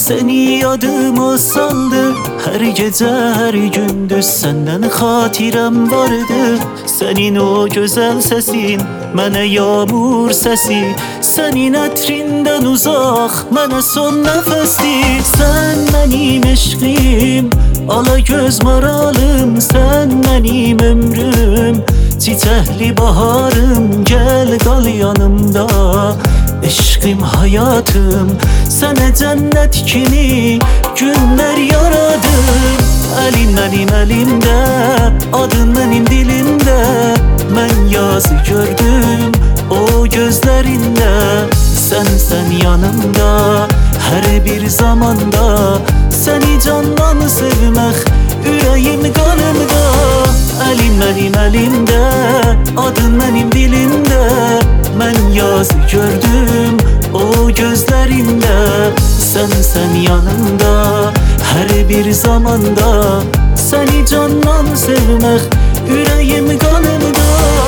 Seni yadıma saldı. Her gece her gündüz senden hatirem vardı. Senin o güzel sesin mənə yağmur sesi. Senin ətrindən uzaq mənə son nəfəsdir. Sən mənim eşqim, ala göz maralım. Sən mənim ömrüm, çiçəkli baharım. Gəl qal yanımda, eşqim hayatım. Sənə cənnət kimi günlər yaradım. Əlin mənim əlimdə, adın mənim dilimdə. Mən yazı gördüm o gözlərində. Sən yanımda, hər bir zamanda. Səni candan sevmək ürəyim qanımda. Əlin mənim əlimdə, adın mənim dilimdə. Mən yazı gördüm o gözlərində. Sən yanımda, hər bir zamanda. Səni candan sevmək ürəyim qanımda.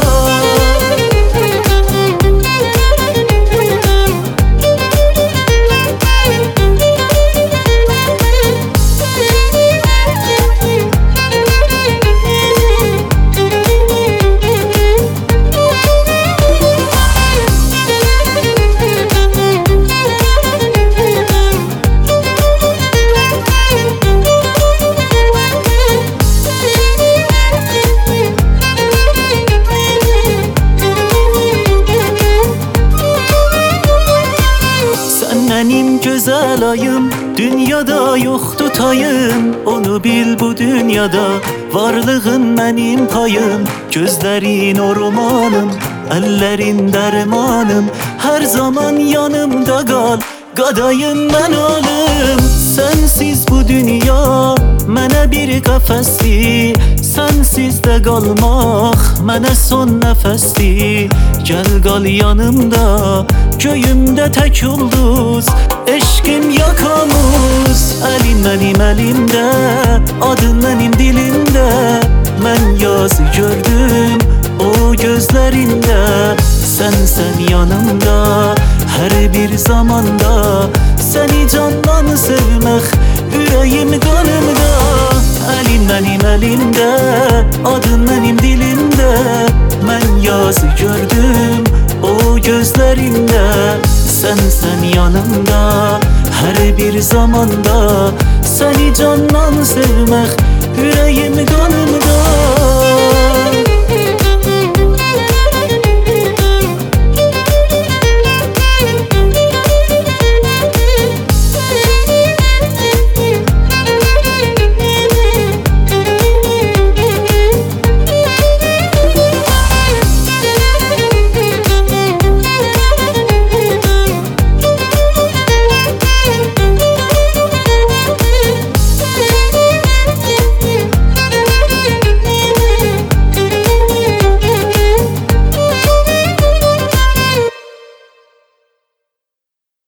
Benim güzel ayım, dünyada yoktu tayım. Onu bil bu dünyada, varlığın benim payım. Gözlerin ormanım, ellerin dermanım. Her zaman yanımda kal, qadayım mən alım. Sensiz bu dünya mənə bir qəfəsdir. Sensiz də qalmaq mənə son nəfəsdir. Gəl qal yanımda, göyümdə tək ulduz. Eşqim yakamuz. Əlin mənim əlimdə, adın mənim dilimdə. Mən yazı gördüm o gözlərində. Sən yanımda, hər bir zamanda. Səni candan sevmək ürəyim qanımda. Əlin mənim əlimdə, adın mənim dilimdə. Mən yazı gördüm o gözlərində. Sən yanımda, hər bir zamanda. Səni candan sevmək ürəyim qanımda.